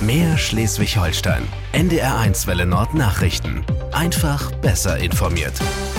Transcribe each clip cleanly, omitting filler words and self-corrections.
Mehr Schleswig-Holstein. NDR1 Welle Nord Nachrichten. Einfach besser informiert.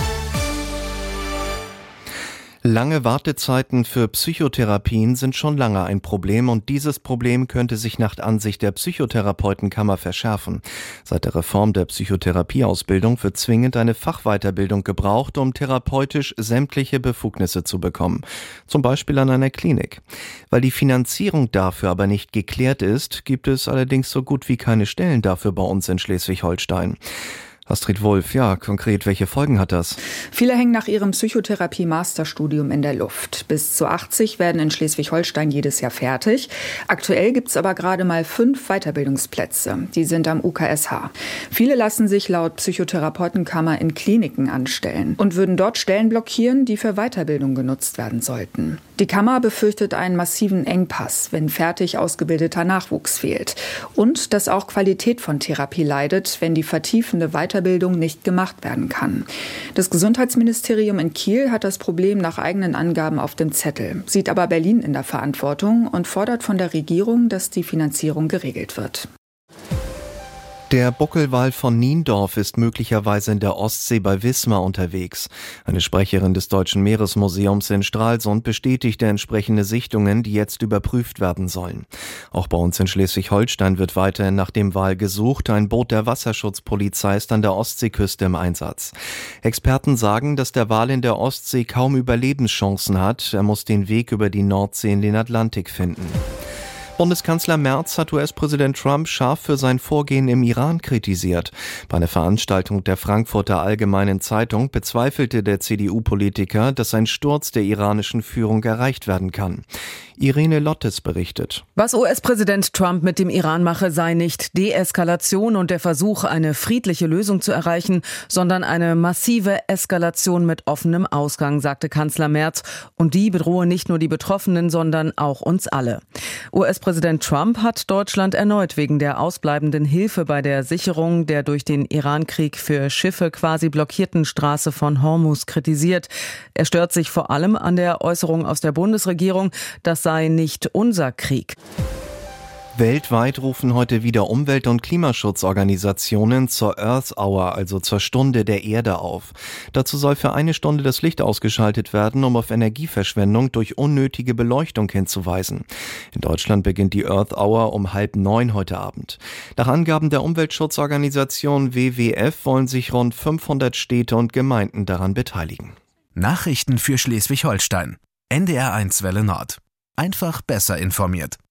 Lange Wartezeiten für Psychotherapien sind schon lange ein Problem und dieses Problem könnte sich nach Ansicht der Psychotherapeutenkammer verschärfen. Seit der Reform der Psychotherapieausbildung wird zwingend eine Fachweiterbildung gebraucht, um therapeutisch sämtliche Befugnisse zu bekommen. Zum Beispiel an einer Klinik. Weil die Finanzierung dafür aber nicht geklärt ist, gibt es allerdings so gut wie keine Stellen dafür bei uns in Schleswig-Holstein. Astrid Wolf, ja, konkret, welche Folgen hat das? Viele hängen nach ihrem Psychotherapie-Masterstudium in der Luft. Bis zu 80 werden in Schleswig-Holstein jedes Jahr fertig. Aktuell gibt es aber gerade mal 5 Weiterbildungsplätze. Die sind am UKSH. Viele lassen sich laut Psychotherapeutenkammer in Kliniken anstellen und würden dort Stellen blockieren, die für Weiterbildung genutzt werden sollten. Die Kammer befürchtet einen massiven Engpass, wenn fertig ausgebildeter Nachwuchs fehlt. Und dass auch Qualität von Therapie leidet, wenn die vertiefende Weiterbildung nicht gemacht werden kann. Das Gesundheitsministerium in Kiel hat das Problem nach eigenen Angaben auf dem Zettel, sieht aber Berlin in der Verantwortung und fordert von der Regierung, dass die Finanzierung geregelt wird. Der Buckelwal von Niendorf ist möglicherweise in der Ostsee bei Wismar unterwegs. Eine Sprecherin des Deutschen Meeresmuseums in Stralsund bestätigte entsprechende Sichtungen, die jetzt überprüft werden sollen. Auch bei uns in Schleswig-Holstein wird weiterhin nach dem Wal gesucht. Ein Boot der Wasserschutzpolizei ist an der Ostseeküste im Einsatz. Experten sagen, dass der Wal in der Ostsee kaum Überlebenschancen hat. Er muss den Weg über die Nordsee in den Atlantik finden. Bundeskanzler Merz hat US-Präsident Trump scharf für sein Vorgehen im Iran kritisiert. Bei einer Veranstaltung der Frankfurter Allgemeinen Zeitung bezweifelte der CDU-Politiker, dass ein Sturz der iranischen Führung erreicht werden kann. Irene Lottes berichtet. Was US-Präsident Trump mit dem Iran mache, sei nicht Deeskalation und der Versuch, eine friedliche Lösung zu erreichen, sondern eine massive Eskalation mit offenem Ausgang, sagte Kanzler Merz. Und die bedrohe nicht nur die Betroffenen, sondern auch uns alle. US-Präsident Trump hat Deutschland erneut wegen der ausbleibenden Hilfe bei der Sicherung der durch den Iran-Krieg für Schiffe quasi blockierten Straße von Hormuz kritisiert. Er stört sich vor allem an der Äußerung aus der Bundesregierung, das sei nicht unser Krieg. Weltweit rufen heute wieder Umwelt- und Klimaschutzorganisationen zur Earth Hour, also zur Stunde der Erde auf. Dazu soll für eine Stunde das Licht ausgeschaltet werden, um auf Energieverschwendung durch unnötige Beleuchtung hinzuweisen. In Deutschland beginnt die Earth Hour um 8:30 heute Abend. Nach Angaben der Umweltschutzorganisation WWF wollen sich rund 500 Städte und Gemeinden daran beteiligen. Nachrichten für Schleswig-Holstein. NDR1 Welle Nord. Einfach besser informiert.